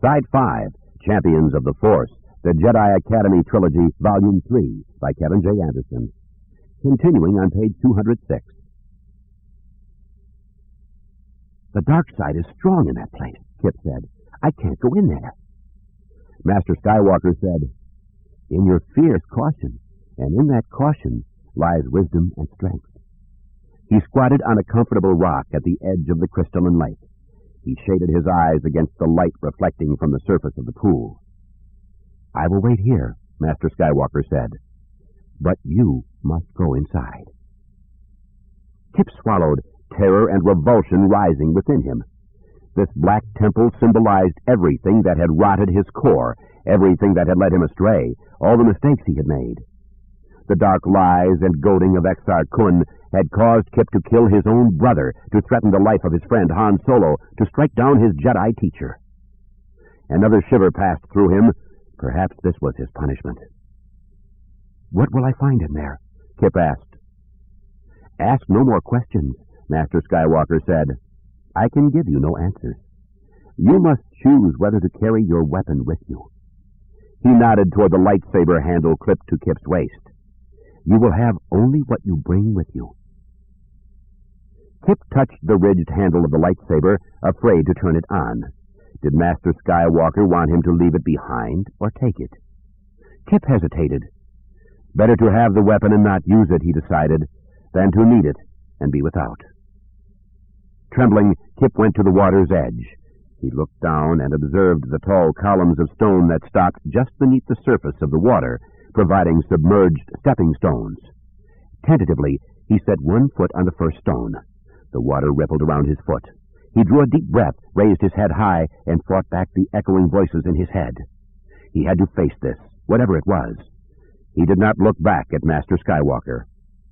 Side 5, Champions of the Force, the Jedi Academy Trilogy, Volume 3, by Kevin J. Anderson. Continuing on page 206. The dark side is strong in that place, Kip said. I can't go in there. Master Skywalker said, In your fear is caution, and in that caution lies wisdom and strength. He squatted on a comfortable rock at the edge of the crystalline lake. He shaded his eyes against the light reflecting from the surface of the pool. I will wait here, Master Skywalker said, but you must go inside. Kip swallowed, terror and revulsion rising within him. This black temple symbolized everything that had rotted his core, everything that had led him astray, all the mistakes he had made. The dark lies and goading of Exar Kun had caused Kip to kill his own brother, to threaten the life of his friend Han Solo, to strike down his Jedi teacher. Another shiver passed through him. Perhaps this was his punishment. What will I find in there? Kip asked. Ask no more questions, Master Skywalker said. I can give you no answers. You must choose whether to carry your weapon with you. He nodded toward the lightsaber handle clipped to Kip's waist. You will have only what you bring with you. Kip touched the ridged handle of the lightsaber, afraid to turn it on. Did Master Skywalker want him to leave it behind or take it? Kip hesitated. Better to have the weapon and not use it, he decided, than to need it and be without. Trembling, Kip went to the water's edge. He looked down and observed the tall columns of stone that stopped just beneath the surface of the water, providing submerged stepping stones. Tentatively, he set one foot on the first stone. The water rippled around his foot. He drew a deep breath, raised his head high, and fought back the echoing voices in his head. He had to face this, whatever it was. He did not look back at Master Skywalker.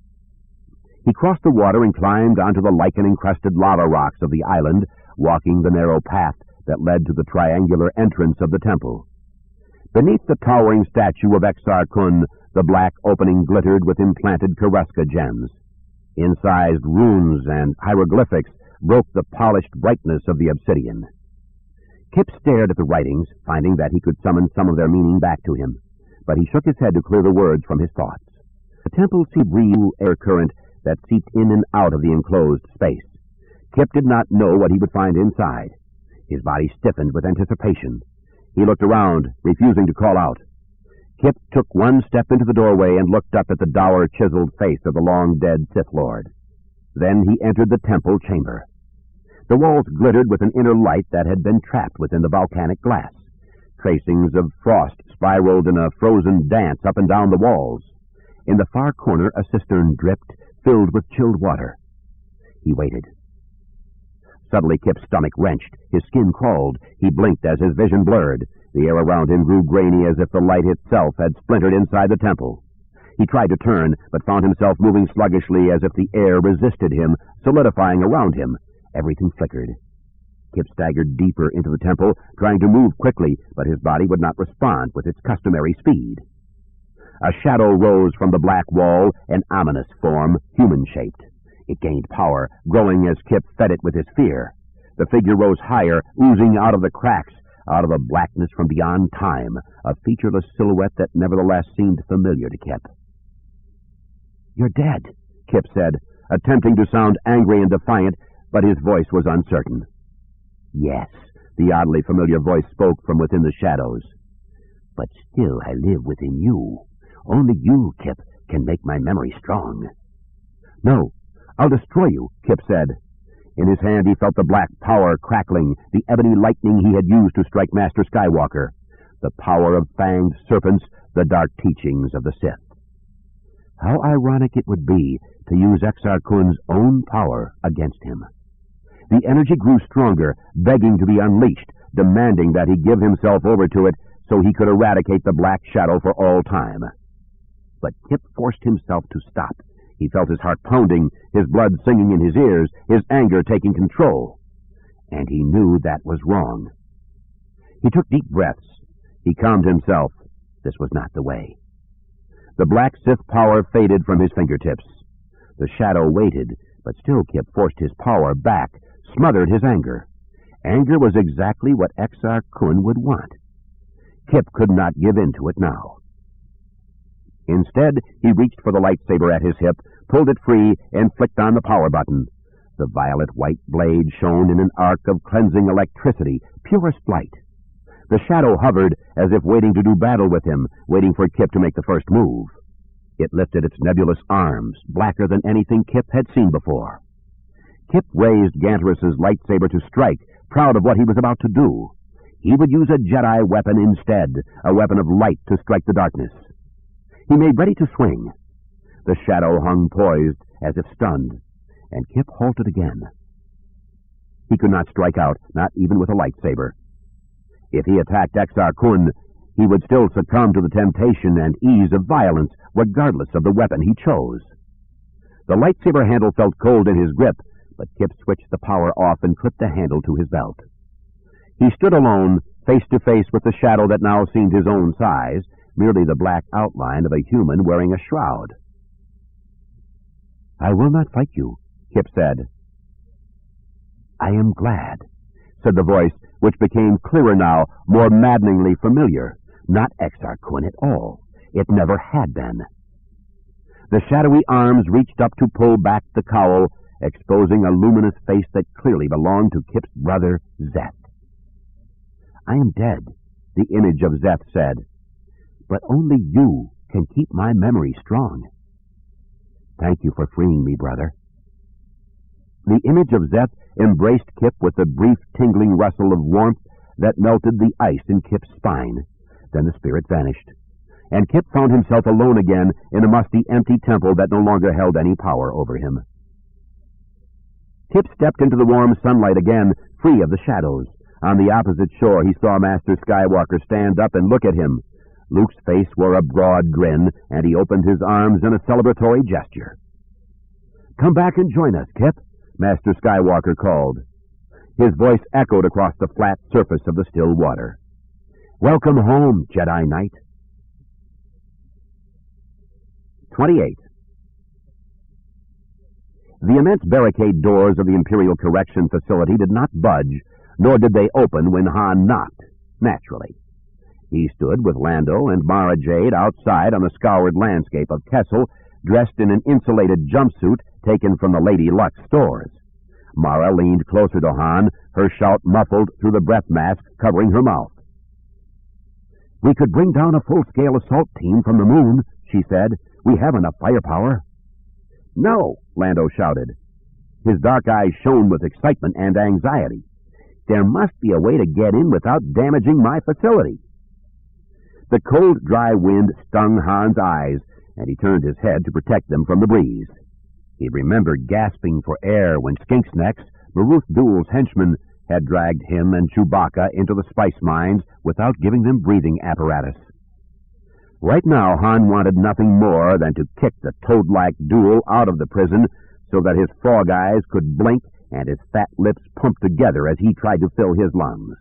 He crossed the water and climbed onto the lichen-encrusted lava rocks of the island, walking the narrow path that led to the triangular entrance of the temple. Beneath the towering statue of Exar Kun, the black opening glittered with implanted Karuska gems. Incised runes and hieroglyphics broke the polished brightness of the obsidian. Kip stared at the writings, finding that he could summon some of their meaning back to him, but he shook his head to clear the words from his thoughts. The temple breathed air current that seeped in and out of the enclosed space. Kip did not know what he would find inside. His body stiffened with anticipation. He looked around, refusing to call out. Kip took one step into the doorway and looked up at the dour, chiseled face of the long-dead Sith Lord. Then he entered the temple chamber. The walls glittered with an inner light that had been trapped within the volcanic glass. Tracings of frost spiraled in a frozen dance up and down the walls. In the far corner, a cistern dripped, filled with chilled water. He waited. Suddenly, Kip's stomach wrenched. His skin crawled. He blinked as his vision blurred. The air around him grew grainy as if the light itself had splintered inside the temple. He tried to turn, but found himself moving sluggishly as if the air resisted him, solidifying around him. Everything flickered. Kip staggered deeper into the temple, trying to move quickly, but his body would not respond with its customary speed. A shadow rose from the black wall, an ominous form, human-shaped. It gained power, growing as Kip fed it with his fear. The figure rose higher, oozing out of the cracks, out of the blackness from beyond time, a featureless silhouette that nevertheless seemed familiar to Kip. "You're dead," Kip said, attempting to sound angry and defiant, but his voice was uncertain. "Yes," the oddly familiar voice spoke from within the shadows. "But still I live within you. Only you, Kip, can make my memory strong." "No, I'll destroy you," Kip said. In his hand he felt the black power crackling, the ebony lightning he had used to strike Master Skywalker. The power of fanged serpents, the dark teachings of the Sith. How ironic it would be to use Exar Kun's own power against him. The energy grew stronger, begging to be unleashed, demanding that he give himself over to it so he could eradicate the black shadow for all time. But Kip forced himself to stop. He felt his heart pounding, his blood singing in his ears, his anger taking control. And he knew that was wrong. He took deep breaths. He calmed himself. This was not the way. The black Sith power faded from his fingertips. The shadow waited, but still Kip forced his power back, smothered his anger. Anger was exactly what Exar Kun would want. Kip could not give in to it now. Instead, he reached for the lightsaber at his hip, pulled it free, and flicked on the power button. The violet-white blade shone in an arc of cleansing electricity, purest light. The shadow hovered as if waiting to do battle with him, waiting for Kip to make the first move. It lifted its nebulous arms, blacker than anything Kip had seen before. Kip raised Ganterus's lightsaber to strike, proud of what he was about to do. He would use a Jedi weapon instead, a weapon of light to strike the darkness. He made ready to swing. The shadow hung poised, as if stunned, and Kip halted again. He could not strike out, not even with a lightsaber. If he attacked Exar Kun, he would still succumb to the temptation and ease of violence, regardless of the weapon he chose. The lightsaber handle felt cold in his grip, but Kip switched the power off and clipped the handle to his belt. He stood alone, face to face with the shadow that now seemed his own size, merely the black outline of a human wearing a shroud. "I will not fight you," Kip said. "I am glad," said the voice, which became clearer now, more maddeningly familiar. Not Exar Kun at all. It never had been. The shadowy arms reached up to pull back the cowl, exposing a luminous face that clearly belonged to Kip's brother, Zeth. "I am dead," the image of Zeth said, "but only you can keep my memory strong. Thank you for freeing me, brother." The image of Zeth embraced Kip with a brief tingling rustle of warmth that melted the ice in Kip's spine. Then the spirit vanished, and Kip found himself alone again in a musty, empty temple that no longer held any power over him. Kip stepped into the warm sunlight again, free of the shadows. On the opposite shore, he saw Master Skywalker stand up and look at him. Luke's face wore a broad grin, and he opened his arms in a celebratory gesture. "Come back and join us, Kip," Master Skywalker called. His voice echoed across the flat surface of the still water. "Welcome home, Jedi Knight." 28. The immense barricade doors of the Imperial Correction Facility did not budge, nor did they open when Han knocked, naturally. He stood with Lando and Mara Jade outside on the scoured landscape of Kessel, dressed in an insulated jumpsuit taken from the Lady Luck stores. Mara leaned closer to Han, her shout muffled through the breath mask covering her mouth. "We could bring down a full-scale assault team from the moon," she said. "We have enough firepower." "No," Lando shouted. His dark eyes shone with excitement and anxiety. "There must be a way to get in without damaging my facility." The cold, dry wind stung Han's eyes, and he turned his head to protect them from the breeze. He remembered gasping for air when Skinksnacks, Baruth Duel's henchman, had dragged him and Chewbacca into the spice mines without giving them breathing apparatus. Right now, Han wanted nothing more than to kick the toad-like Duel out of the prison so that his frog eyes could blink and his fat lips pump together as he tried to fill his lungs.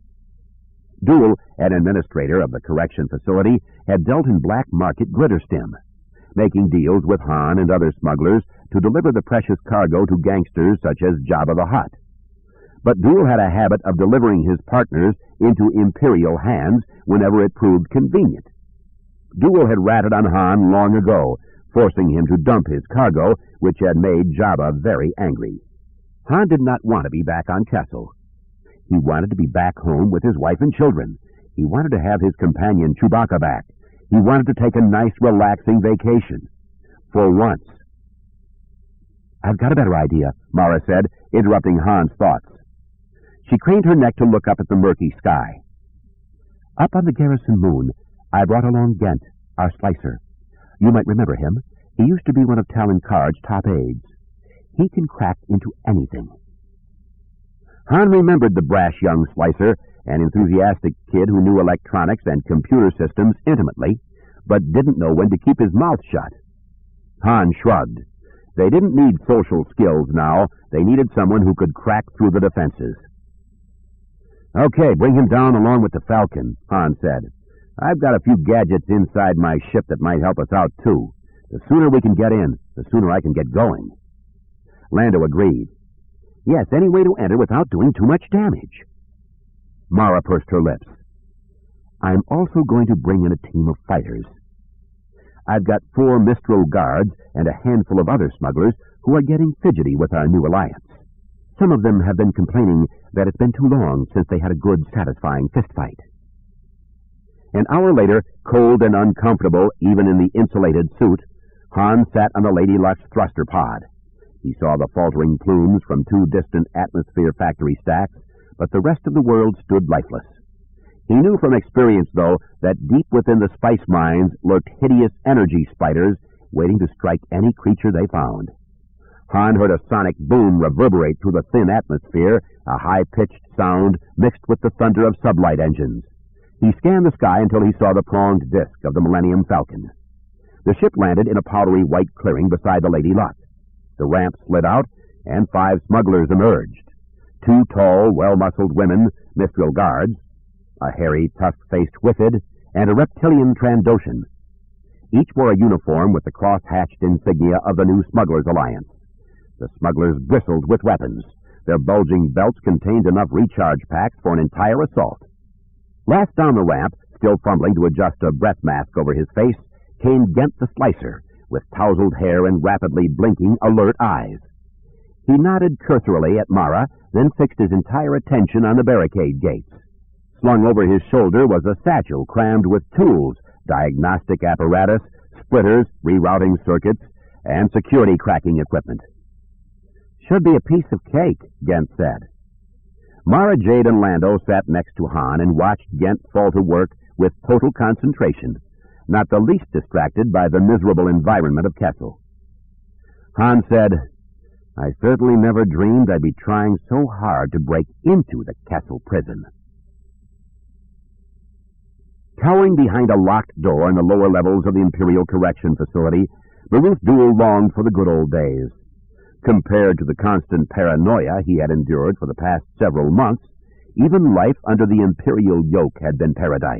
Duel, an administrator of the correction facility, had dealt in black market glitterstim, making deals with Han and other smugglers to deliver the precious cargo to gangsters such as Jabba the Hutt. But Duel had a habit of delivering his partners into Imperial hands whenever it proved convenient. Duel had ratted on Han long ago, forcing him to dump his cargo, which had made Jabba very angry. Han did not want to be back on Kessel. He wanted to be back home with his wife and children. He wanted to have his companion Chewbacca back. He wanted to take a nice, relaxing vacation. For once. "I've got a better idea," Mara said, interrupting Han's thoughts. She craned her neck to look up at the murky sky. "Up on the Garrison Moon, I brought along Ghent, our slicer. You might remember him. He used to be one of Talon Karrde's top aides. He can crack into anything." Han remembered the brash young slicer, an enthusiastic kid who knew electronics and computer systems intimately, but didn't know when to keep his mouth shut. Han shrugged. They didn't need social skills now. They needed someone who could crack through the defenses. "Okay, bring him down along with the Falcon," Han said. "I've got a few gadgets inside my ship that might help us out, too. The sooner we can get in, the sooner I can get going." Lando agreed. Yes, any way to enter without doing too much damage. Mara pursed her lips. I'm also going to bring in a team of fighters. I've got 4 Mistral guards and a handful of other smugglers who are getting fidgety with our new alliance. Some of them have been complaining that it's been too long since they had a good, satisfying fistfight. An hour later, cold and uncomfortable, even in the insulated suit, Han sat on the Lady Luck's thruster pod. He saw the faltering plumes from 2 distant atmosphere factory stacks, but the rest of the world stood lifeless. He knew from experience, though, that deep within the spice mines lurked hideous energy spiders waiting to strike any creature they found. Han heard a sonic boom reverberate through the thin atmosphere, a high-pitched sound mixed with the thunder of sublight engines. He scanned the sky until he saw the pronged disk of the Millennium Falcon. The ship landed in a powdery white clearing beside the Lady Luck. The ramp slid out, and 5 smugglers emerged. 2 tall, well-muscled women, Mistral guards, a hairy, tusk-faced Whiffid, and a reptilian Trandoshan. Each wore a uniform with the cross-hatched insignia of the new Smugglers' Alliance. The smugglers bristled with weapons. Their bulging belts contained enough recharge packs for an entire assault. Last down the ramp, still fumbling to adjust a breath mask over his face, came Gent the Slicer, with tousled hair and rapidly blinking, alert eyes. He nodded cursorily at Mara, then fixed his entire attention on the barricade gates. Slung over his shoulder was a satchel crammed with tools, diagnostic apparatus, splitters, rerouting circuits, and security cracking equipment. Should be a piece of cake, Gent said. Mara, Jade, and Lando sat next to Han and watched Gent fall to work with total concentration, not the least distracted by the miserable environment of Kessel. Han said, I certainly never dreamed I'd be trying so hard to break into the Kessel prison. Cowering behind a locked door in the lower levels of the Imperial Correction Facility, Baruth Duel longed for the good old days. Compared to the constant paranoia he had endured for the past several months, even life under the Imperial yoke had been paradise.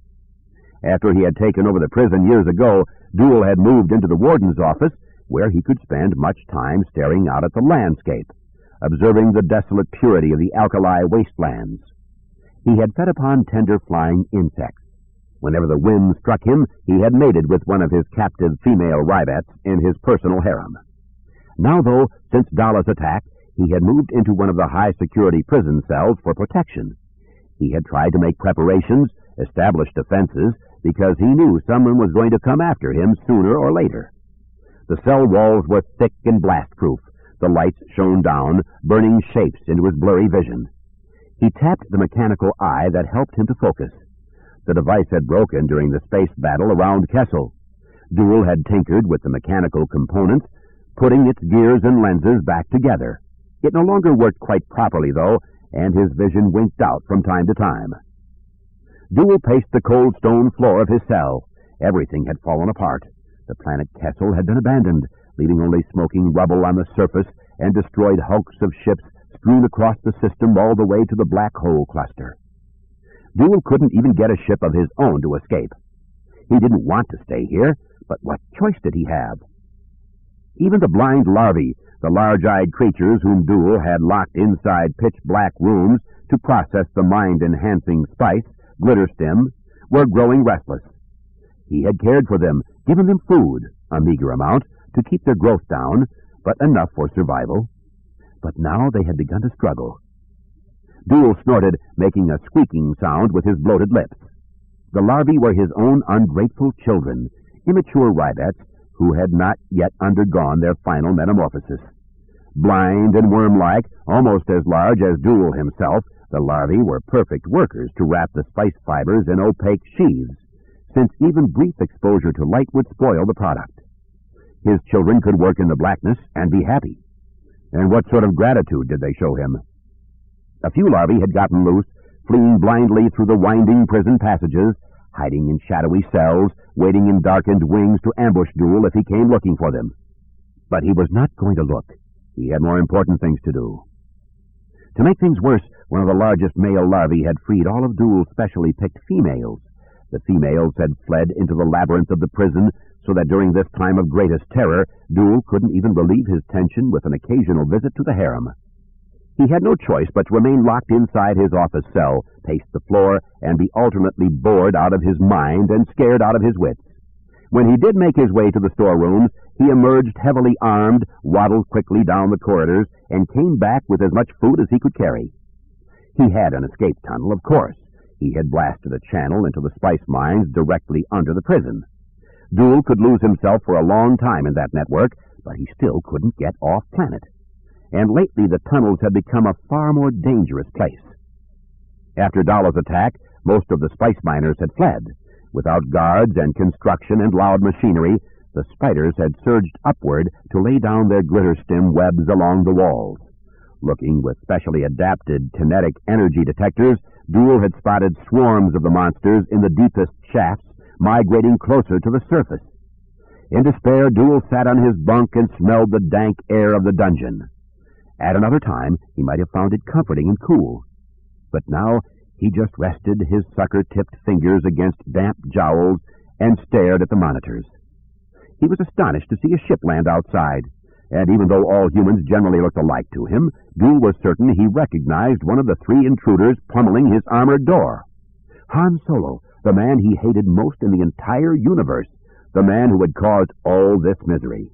After he had taken over the prison years ago, Duel had moved into the warden's office, where he could spend much time staring out at the landscape, observing the desolate purity of the alkali wastelands. He had fed upon tender flying insects. Whenever the wind struck him, he had mated with one of his captive female Rybats in his personal harem. Now, though, since Dala's attack, he had moved into one of the high-security prison cells for protection. He had tried to make preparations, establish defenses, because he knew someone was going to come after him sooner or later. The cell walls were thick and blast-proof. The lights shone down, burning shapes into his blurry vision. He tapped the mechanical eye that helped him to focus. The device had broken during the space battle around Kessel. Duel had tinkered with the mechanical components, putting its gears and lenses back together. It no longer worked quite properly, though, and his vision winked out from time to time. Duel paced the cold stone floor of his cell. Everything had fallen apart. The planet Kessel had been abandoned, leaving only smoking rubble on the surface and destroyed hulks of ships strewn across the system all the way to the black hole cluster. Duel couldn't even get a ship of his own to escape. He didn't want to stay here, but what choice did he have? Even the blind larvae, the large-eyed creatures whom Duel had locked inside pitch-black rooms to process the mind-enhancing spice, Glitterstim, were growing restless. He had cared for them, given them food, a meager amount, to keep their growth down, but enough for survival. But now they had begun to struggle. Duel snorted, making a squeaking sound with his bloated lips. The larvae were his own ungrateful children, immature Rybats who had not yet undergone their final metamorphosis. Blind and worm-like, almost as large as Duel himself, the larvae were perfect workers to wrap the spice fibers in opaque sheaths, since even brief exposure to light would spoil the product. His children could work in the blackness and be happy. And what sort of gratitude did they show him? A few larvae had gotten loose, fleeing blindly through the winding prison passages, hiding in shadowy cells, waiting in darkened wings to ambush Duel if he came looking for them. But he was not going to look. He had more important things to do. To make things worse, one of the largest male larvae had freed all of Duel's specially picked females. The females had fled into the labyrinth of the prison, so that during this time of greatest terror, Duel couldn't even relieve his tension with an occasional visit to the harem. He had no choice but to remain locked inside his office cell, pace the floor, and be alternately bored out of his mind and scared out of his wits. When he did make his way to the storerooms, he emerged heavily armed, waddled quickly down the corridors, and came back with as much food as he could carry. He had an escape tunnel, of course. He had blasted a channel into the spice mines directly under the prison. Duel could lose himself for a long time in that network, but he still couldn't get off planet. And lately the tunnels had become a far more dangerous place. After Dallow's attack, most of the spice miners had fled. Without guards and construction and loud machinery, the spiders had surged upward to lay down their glitter-stem webs along the walls. Looking with specially adapted kinetic energy detectors, Duel had spotted swarms of the monsters in the deepest shafts, migrating closer to the surface. In despair, Duel sat on his bunk and smelled the dank air of the dungeon. At another time, he might have found it comforting and cool. But now, he just rested his sucker-tipped fingers against damp jowls and stared at the monitors. He was astonished to see a ship land outside, and even though all humans generally looked alike to him, Duel was certain he recognized one of the three intruders pummeling his armored door. Han Solo, the man he hated most in the entire universe, the man who had caused all this misery.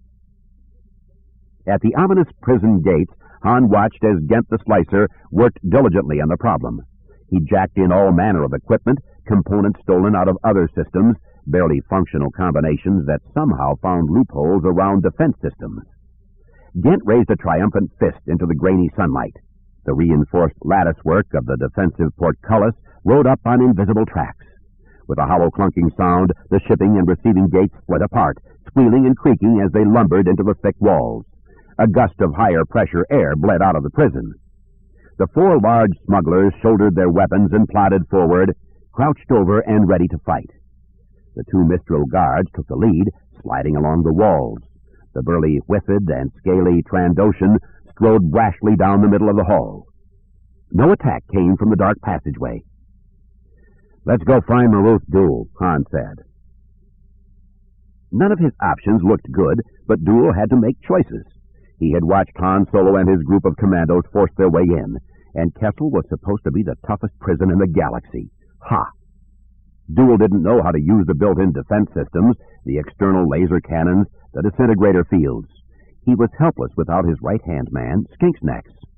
At the ominous prison gates, Han watched as Gent the Slicer worked diligently on the problem. He jacked in all manner of equipment, components stolen out of other systems, barely functional combinations that somehow found loopholes around defense systems. Gent raised a triumphant fist into the grainy sunlight. The reinforced latticework of the defensive portcullis rode up on invisible tracks. With a hollow clunking sound, the shipping and receiving gates split apart, squealing and creaking as they lumbered into the thick walls. A gust of higher pressure air bled out of the prison. The four large smugglers shouldered their weapons and plodded forward, crouched over and ready to fight. The two Mistral guards took the lead, sliding along the walls. The burly Whiffid and scaly Trandoshan strode brashly down the middle of the hall. No attack came from the dark passageway. "Let's go find Maruth Duel," Han said. None of his options looked good, but Duel had to make choices. He had watched Han Solo and his group of commandos force their way in, and Kessel was supposed to be the toughest prison in the galaxy. Ha! Duel didn't know how to use the built-in defense systems, the external laser cannons, the disintegrator fields. He was helpless without his right-hand man, Skinksnacks.